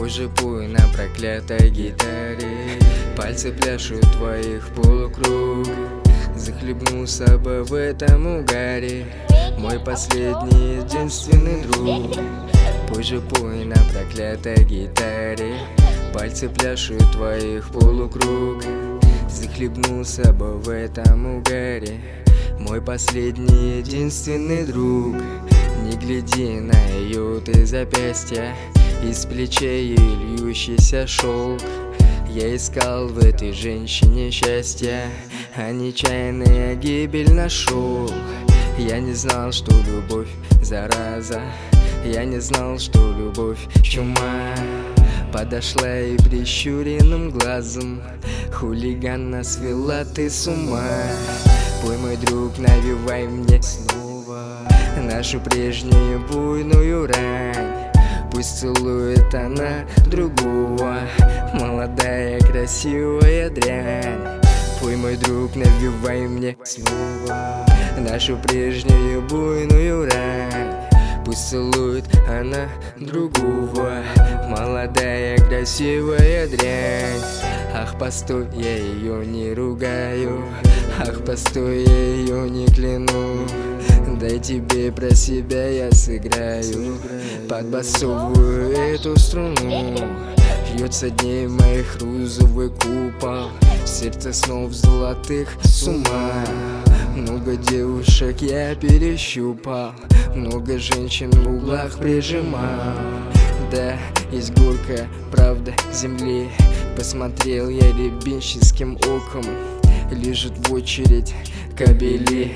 Позже пой на проклятой гитаре, пальцы пляшут твоих полукруг. Захлебнулся бы в этом угаре, мой последний единственный друг. Позже пой на проклятой гитаре, пальцы пляшут твоих полукруг. Захлебнулся бы в этом угаре, мой последний единственный друг. Не гляди на ее ты запястья, из плечей льющийся шелк. Я искал в этой женщине счастья, а нечаянная гибель нашел. Я не знал, что любовь зараза, я не знал, что любовь чума. Подошла и прищуренным глазом хулиганно свела ты с ума. Пой, мой друг, навевай мне снова нашу прежнюю буйную рань. Пусть целует она другого, молодая красивая дрянь. Пой, мой друг, навевай мне снова нашу прежнюю буйную рань. Пусть целует она другого, молодая красивая дрянь. Ах, постой, я ее не ругаю, ах, постой, я ее не кляну. Дай тебе про себя я сыграю подбасовую эту струну. Льется дней моих розовый купол, сердце снов золотых с ума. Много девушек я перещупал, много женщин в углах прижимал. Да, есть горькая правда земли, посмотрел я рябинщическим оком. Лежит в очередь кобели,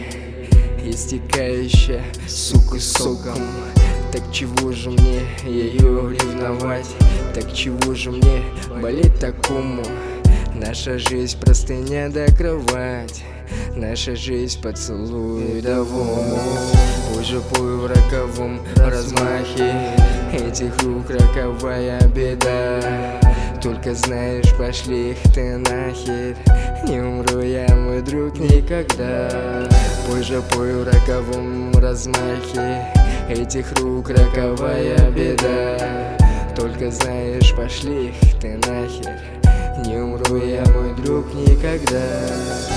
истекающая, сука, соком. Так чего же мне ее ревновать, так чего же мне болеть такому? Наша жизнь простыня да кровать, наша жизнь поцелуй давому. Позже пой в роковом размахе этих рук роковая беда. Только знаешь, пошли их ты нахер, не умру я, мой друг, никогда. Позже пой в роковом размахе этих рук роковая беда. Только знаешь, пошли их ты нахер, не умру я, мой друг, никогда.